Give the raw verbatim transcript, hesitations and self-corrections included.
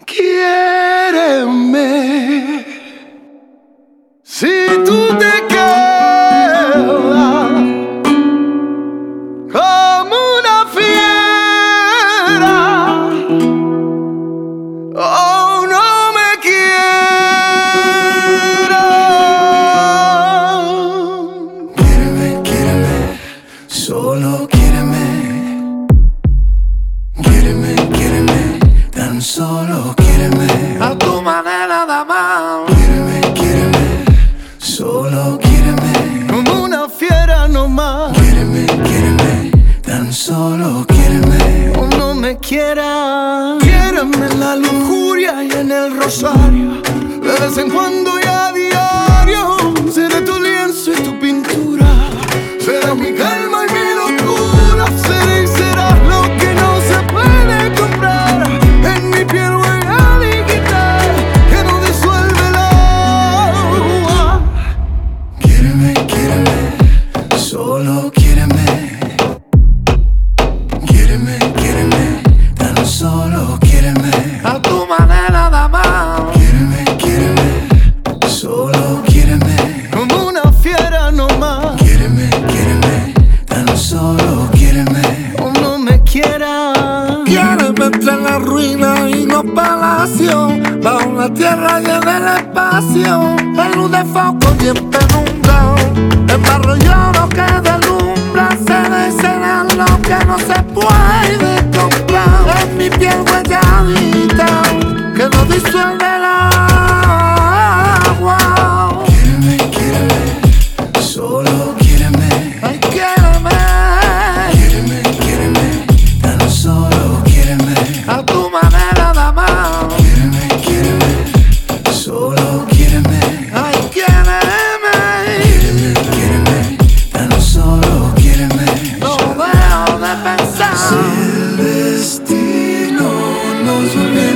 Quiéreme, si tú te quedas como una fiera, oh, no me quieras. Quiéreme, quiéreme, solo quiéreme. Quiéreme, quiéreme, tan solo quiéreme. A tu manera de amar. Quiéreme, quiéreme, solo quiéreme. Como una fiera nomás. Quiéreme, quiéreme, tan solo quiéreme. Oh, no me quieras. Quiéreme en la lujuria y en el rosario, de vez en cuando y a diario. Seré tu lienzo y tu pintura, serás mi calma y mi locura. Seré y serás lo que no se puede comprar. En mi piel huella digital que no disuelve el agua. Quiéreme, quiéreme, solo quiéreme. Quiéreme, quiéreme, tan solo quiéreme. A tu manera de amar. Quiéreme, quiéreme, solo quiéreme. Como una fiera nomás. Quiéreme, quiéreme, tan solo quiéreme. Oh, no me quieras. Quiéreme entre la ruina y los palacios, bajo una tierra llena del espacio, en luz de foco y en penumbra, en barro y oro que deslumbra. Seré y será lo que no se puede comprar. En mi piel huelladita que no disuelve el agua. Quiéreme, quiéreme, solo quiéreme. Ay, quiéreme. Quiéreme, quiéreme, tan solo quiéreme. A tu manera de amar. Quiéreme, quiéreme, solo quiéreme. Ay, quiéreme. Quiéreme, quiéreme, tan solo quiéreme. No dejo de pensar. Si el destino nos une